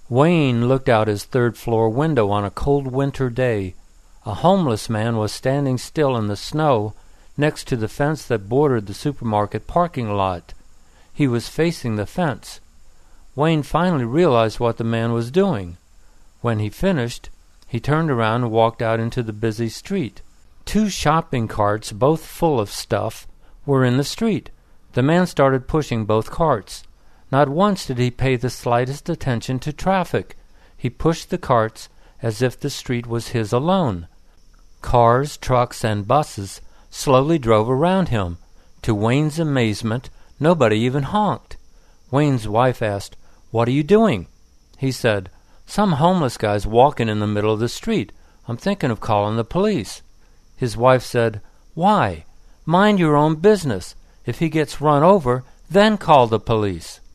Wayne looked out his third-floor window on a cold winter day. A homeless man was standing still in the snow next to the fence that bordered the supermarket parking lot. He was facing the fence. Wayne finally realized what the man was doing. When he finished, he turned around and walked out into the busy street. 2 shopping carts, both full of stuff, were in the street. The man started pushing both carts. Not once did he pay the slightest attention to traffic. He pushed the carts as if the street was his alone. Cars, trucks, and buses slowly drove around him. To Wayne's amazement, nobody even honked. Wayne's wife asked, "What are you doing?" He said, "Some homeless guy's walking in the middle of the street. I'm thinking of calling the police." His wife said, "Why? Mind your own business. If he gets run over, then call the police."